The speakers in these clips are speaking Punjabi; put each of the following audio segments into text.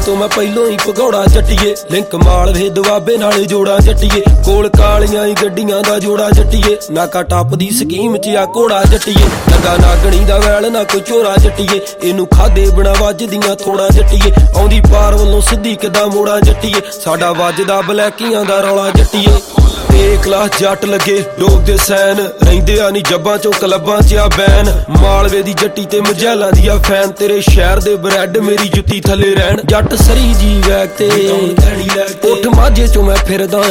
ਤੋਂ ਮੈਂ ਪਹਿਲੋਂ ਹੀ ਭਗੌੜਾ ਜੱਟੀਏ ਲਿੰਕ ਮਾਲ ਵੇ ਦੁਆਬੇ ਨਾਲੇ ਜੋੜਾ ਜੱਟੀਏ ਕੋਲ ਕਾਲੀਆਂ ਹੀ ਗੱਡੀਆਂ ਦਾ ਜੋੜਾ ਜੱਟੀਏ ਨਾਕਾ ਟੱਪ ਦੀ ਸਕੀਮ ਚ ਆ ਘੋੜਾ ਜੱਟੀਏ ਲੱਗਾ ਨਾਗਣੀ ਦਾ ਵੈਲ ਨਾ ਕੋਈ ਚੋਰਾ ਜੱਟੀਏ ਇਹਨੂੰ ਖਾਦੇ ਬਿਨਾ ਵੱਜਦੀਆਂ ਥੋੜਾ ਜੱਟੀਏ ਆਉਂਦੀ ਪਾਰ ਵੱਲੋਂ ਸਿੱਧੀ ਕਿੱਦਾਂ ਮੋੜਾ ਜੱਟੀਏ ਸਾਡਾ ਵੱਜਦਾ ਬਲੈਕੀਆਂ ਦਾ ਰੌਲਾ ਜੱਟੀਏ ਤੇਰੇ ਕਲਾਸ ਜੱਟ ਲੱਗੇ ਡੋਬ ਦੇ ਸੈਨ ਰਹਿੰਦੇ ਆ ਨੀ ਜੱਬਾਂ ਚੋਂ ਕਲੱਬਾਂ ਚ ਆ ਬੈਨ ਮਾਲਵੇ ਦੀ ਜੱਟੀ ਤੇ ਮਜੈਲਾਂ ਦੀ ਆ ਫੈਨ ਤੇਰੇ ਸ਼ਹਿਰ ਦੇ ਬਰੈਡ ਮੇਰੀ ਜੁੱਤੀ ਥੱਲੇ ਰਹਿਣ ਜੱਟ ਸਰੀ ਜੀ ਵੈਕ ਤੇ ਉੱਠ ਮਾਝੇ ਚੋਂ ਮੈਂ ਫਿਰਦਾ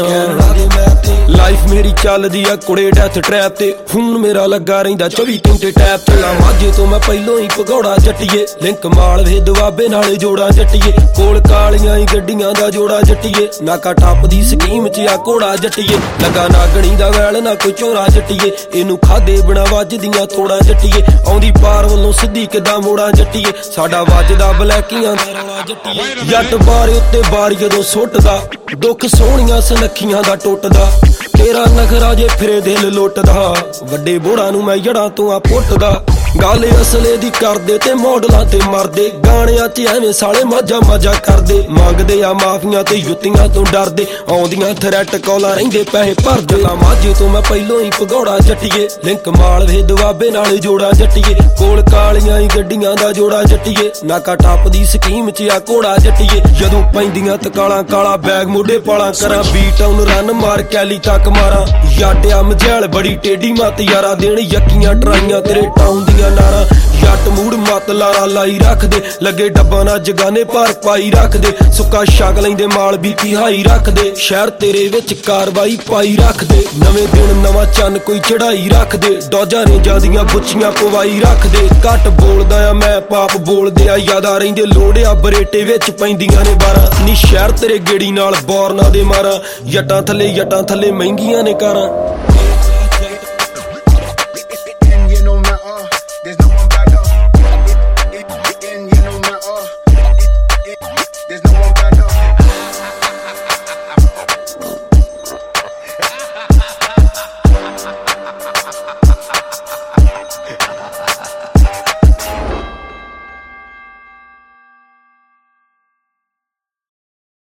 ਲਾਈਫ ਮੇਰੀ ਚੱਲਦੀ ਆ ਕੁੜੇ ਡੈਥ ਟਰੈਪ ਤੇ ਫੋਨ ਮੇਰਾ ਲੱਗਾ ਰਹਿੰਦਾ 24 ਘੰਟੇ ਟੈਪ ਚੱਲਾਂ ਮਾਝੇ ਤੋਂ ਮੈਂ ਪਹਿਲੋਂ ਹੀ ਭਗੌੜਾ ਜੱਟੀਏ ਲਿੰਕ ਮਾਲਵੇ ਦੁਆਬੇ ਨਾਲੇ ਜੋੜਾ ਜੱਟੀਏ ਕੋਲ ਕਾਲੀਆਂ ਹੀ ਗੱਡੀਆਂ ਦਾ ਜੋੜਾ ਜੱਟੀਏ ਨਾਕਾ ਟੱਪ ਦੀ ਸਕੀਮ ਚ ਆ ਘੋੜਾ ਜੱਟੀਏ ਲੱਗਾ ਨਾਗਣੀ ਦਾ ਵੈਲ ਨਾ ਕੋਈ ਚੋਰਾ ਜੱਟੀਏ ਇਹਨੂੰ ਖਾਦੇ ਬਿਨਾ ਵੱਜਦੀਆਂ ਥੋੜਾ ਜੱਟੀਏ ਆਉਂਦੀ ਪਾਰ ਵੱਲੋਂ ਸਿੱਧੀ ਕਿੱਦਾਂ ਮੋੜਾ ਜੱਟੀਏ ਸਾਡਾ ਵੱਜਦਾ ਬਲੈਕੀਆਂ ਦਾ ਰੌਲਾ ਜੱਟੀਏ ਜੱਟ ਬਾਰੇ ਉੱਤੇ ਬਾਰ ਜਦੋਂ ਸੁੱਟਦਾ ਦੁੱਖ ਸੋਹਣੀਆਂ ਸੁਨੱਖੀਆਂ ਦਾ ਟੁੱਟਦਾ ਤੇਰਾ ਨਖਰਾ ਜੇ ਫਿਰੇ ਦਿਲ ਲੁੱਟਦਾ ਵੱਡੇ ਬੋੜਾਂ ਨੂੰ ਮੈਂ ਜੜਾਂ ਤੋਂ ਆ ਪੁੱਟਦਾ ਗੱਲ ਅਸਲੇ ਦੀ ਕਰਦੇ ਤੇ ਮੋਡਲਾਂ ਤੇ ਮਰਦੇ ਗਾਣਿਆਂ 'ਚ ਐਵੇਂ ਸਾਲੇ ਮਾਝਾ ਕਰਦੇ ਮੰਗਦੇ ਆ ਮਾਫੀਆਂ ਤੇ ਜੁੱਤੀਆਂ ਤੋਂ ਡਰਦੇ ਆਉਂਦੀਆਂ ਥਰੈਟ ਕਾਲਾਂ ਰਹਿੰਦੇ ਪੈਸੇ ਭਰਦੇ ਮਾਝੇ ਤੋਂ ਮੈਂ ਪਹਿਲੋਂ ਹੀ ਭਗੌੜਾ ਜੱਟੀਏ ਲਿੰਕ ਮਾਲਵੇ ਦੁਆਬੇ ਨਾਲੇ ਜੋੜਾ ਜੱਟੀਏ ਕੋਲ ਕਾਲੀਆਂ ਹੀ ਗੱਡੀਆਂ ਦਾ ਜੋੜਾ ਜੱਟੀਏ ਨਾਕਾ ਟੱਪ ਦੀ ਸਕੀਮ 'ਚ ਆ ਘੋੜਾ ਜੱਟੀਏ ਜਦੋਂ ਪੈਂਦੀਆਂ ਤਕਾਲਾਂ ਕਾਲਾ ਬੈਗ ਮੋਢੇ ਪਾਲਾਂ ਕਰਾਂ ਬੀਟ ਆਨ ਰਨ ਮਾਰ ਕੈਲੀ ਤੱਕ ਮਾਰਾਂ ਯਾਟਿਆ ਮਝੈਲ ਬੜੀ ਟੇਢੀ ਮੱਤ ਯਾਰਾ ਦੇਣ ਯੱਕੀਆਂ ਟਰਾਈਆਂ ਤੇਰੇ ਟਾਊਨ ਦੀਆਂ ਨਾਰਾਂ ਜੱਟ ਮੂੜ ਮੱਤ ਲਾਰਾ ਲਾਈ ਰੱਖਦੇ ਲੱਗੇ ਡੱਬਾਂ ਨਾਲ ਜਗਾਨੇ ਭਾਰ ਪਾਈ ਰੱਖਦੇ ਸੁੱਕਾ ਛਕ ਲੈਂਦੇ ਮਾਲ ਬੀਪੀ ਹਾਈ ਰੱਖਦੇ ਸ਼ਹਿਰ ਤੇਰੇ ਵਿੱਚ ਕਾਰਵਾਈ ਪਾਈ ਰੱਖਦੇ ਨਵੇਂ ਦਿਨ ਨਵਾਂ ਚੰਨ ਕੋਈ ਚੜਾਈ ਰੱਖਦੇ ਡੋਜਾਂ ਨੇ ਜਾਂਦੀਆਂ ਬੁੱਛੀਆਂ ਪਵਾਈ ਰੱਖਦੇ ਘੱਟ ਬੋਲਦਾ ਆ ਮੈਂ ਪਾਪ ਬੋਲਦੇ ਆ ਯਾਦਾ ਰਹਿੰਦੇ ਲੋੜਿਆ ਬਰੇਟੇ ਵਿੱਚ ਪੈਂਦੀਆਂ ਨੇ 12 ਨੀ ਸ਼ਹਿਰ ਤੇਰੇ ਗੇੜੀ ਨਾਲ ਬੋਰਨਾ ਦੇ ਮਾਰਾਂ ਜੱਟਾਂ ਥੱਲੇ ਮਹਿੰਗੀਆਂ ਨੇ ਕਾਰਾਂ